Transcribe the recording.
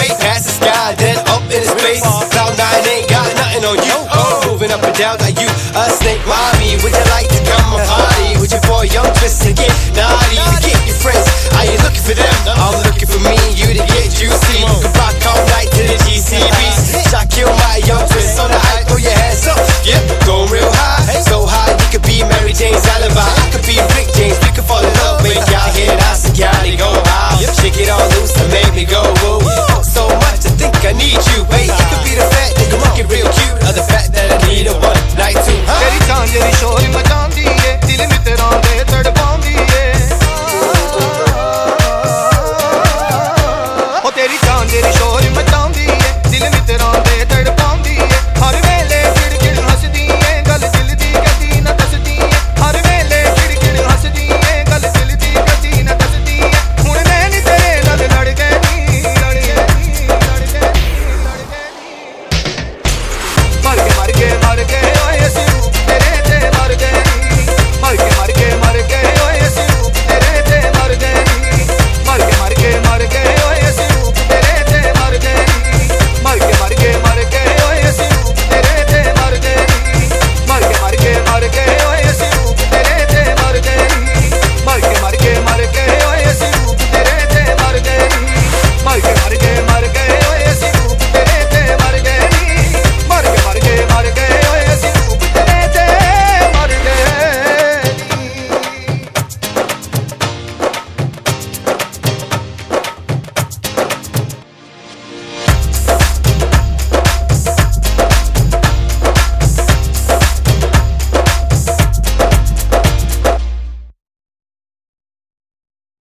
way past the sky, then up in space. Cloud 9 ain't got nothing on you. Moving up and down like you a snake, mommy. Would you like to come a party? Would you for a young twist and get naughty? To get your friends, I ain't looking for them, I'm looking for me, you to get juicy. You can rock all night to the GCBs. Shot kill my young twist on the hype, throw your hands up. Yep, going real high, so high you could be Mary Jane's alibi. I could be Rick James, we could fall in love. Make y'all hear that security go high. Shake it all loose and make me go whoa. So much to think I need you. Wait, it could be the fact that you're looking real cute, or the fact that I need a one night too. तेरी चांदनी शोर मचांदी है, दिल में तेरा दे तड़पांदी है। ओ तेरी चांदनी शोर मचांदी